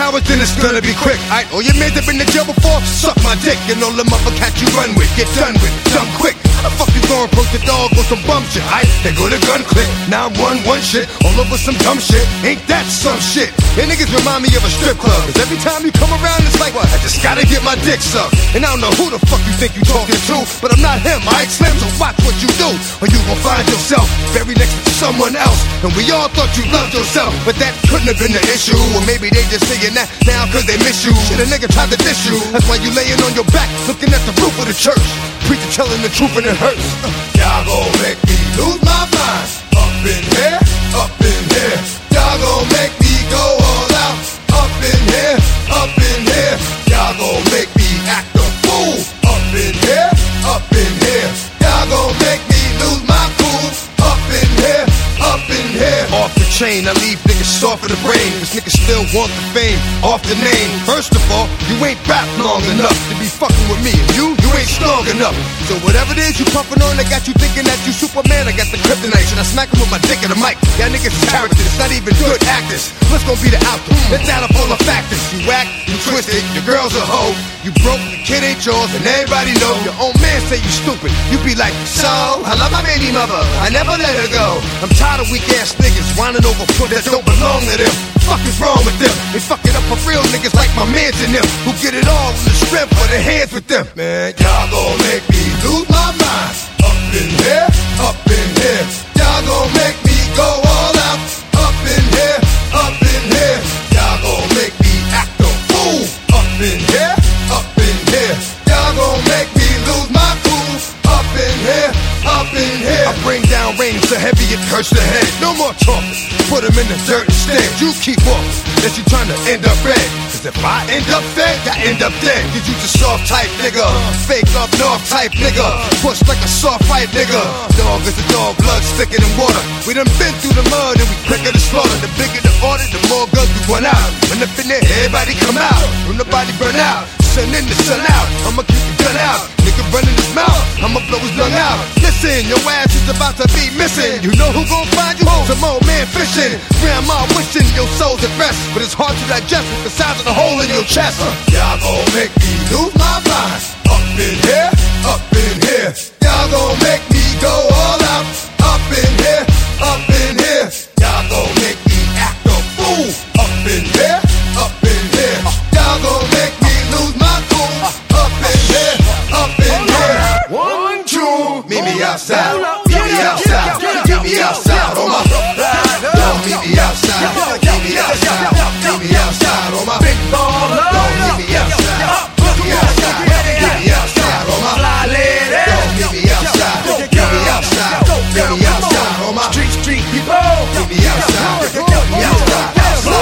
hours, then it's gonna be quick. All your men that been to jail before, suck my dick. And all the motherfuckers you run with, get done with, dumb quick. How the fuck you gonna approach the dog with some bum shit? They go to gun click, 911 shit, all over some dumb shit. Ain't that some shit? And niggas remind me of a strip club, cause every time you come around, it's like, what? I just gotta get my dick sucked. And I don't know who the fuck you think you talking to, but I'm not him, Slim, so watch what you do, or you gon' find yourself buried next to someone else. And we all thought you loved yourself, but that couldn't have been the issue. Or maybe they just saying that now cause they miss you. Shit, a nigga tried to diss you, that's why you laying on your back, looking at the roof of the church. Preacher telling the truth and it hurts. Y'all gon' make me lose my mind. Up in here, up in here. Y'all gon' make me go all out. Up in here, up in here. Y'all gon' make me act a fool. Up in here, up in here. Y'all gon' make me lose my cool. Up in here, up in here. Off the chain, I leave niggas soft in the brain. Cause niggas still want the fame, off the name. First of all, you ain't rap long enough to be fucking with me. And you ain't strong enough. So whatever it is you puffin' on, I got you thinking that you Superman. I got the kryptonite, and I smack him with my dick in the mic. Y'all niggas is characters, it's not even good actors. What's gonna be the outcome? Let's add up all the factors. You whack, you twisted, your girl's a hoe. You broke, the kid ain't yours, and everybody know. Your own man say you stupid. You be like, so, I love my baby mother, I never let her go. I'm tired of weak ass niggas whining over foot that don't belong to them. Fuck is wrong with them? They fucking up for real niggas like my mans and them, who get it all in the strength for their hands with them. Man, y'all gon' make me lose my mind. Up in here, up in here. Y'all gon' make me go all out. Up in here, up in here. Y'all gon' make me act a fool. Up in here, up in here. Y'all gon' make me lose my cool. Up in here, up in here. I bring down rain so heavy it hurts the head. No more talking, put him in the dirt instead. You keep walking, that you tryna end up red. Cause if I end up fed, I end up dead. Cause you just soft type nigga, fake up north type nigga, push like a soft fight nigga. Dog is a dog, blood thicker than water. We done been through the mud and we quicker to slaughter. The bigger the order, the more guns we run out. When up in there, everybody come out. When the body burn out, sun in the sun out. I'ma keep the gun out. Nigga running his mouth, I'ma blow his lung out. Listen, your ass is about to be missing. You know who gon' find you? Some old man fishing. Grandma wishing your soul's at rest, but it's hard to digest with the size of the hole in your chest. Y'all gon' make me lose my mind. Up in here, up in here. Y'all gon' make me go all out. Up in here, up in here. Y'all gon' make me act a fool. Up in here, up in here. Y'all gon' make me lose my cool. Up in here, up in here. 1, 2, meet me outside. Meet me outside. Meet me outside on my don't meet me outside. Meet me outside. Meet me outside on my big baller. Don't meet me outside. Meet me outside. Meet me outside on my fly lady. Don't meet me outside. Meet me outside. Meet me outside on my street people. Meet me outside. Meet me outside.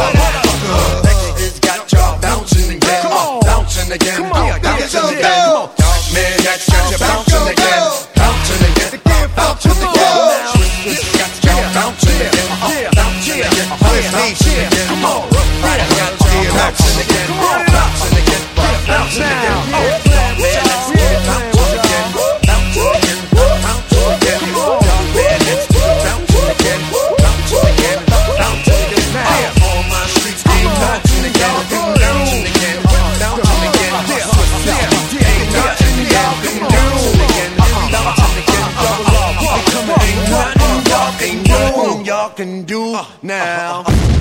Texas got y'all bouncing again. Bouncing again. Bouncing again. Man, that's got you bouncing again. Bouncing again. Bouncing again. Got y'all bouncing again. Bouncing again. Bouncing again. Come on. Right, I got you bouncing again. Bouncing again. Bouncing again. Ain't nothing y'all can do now.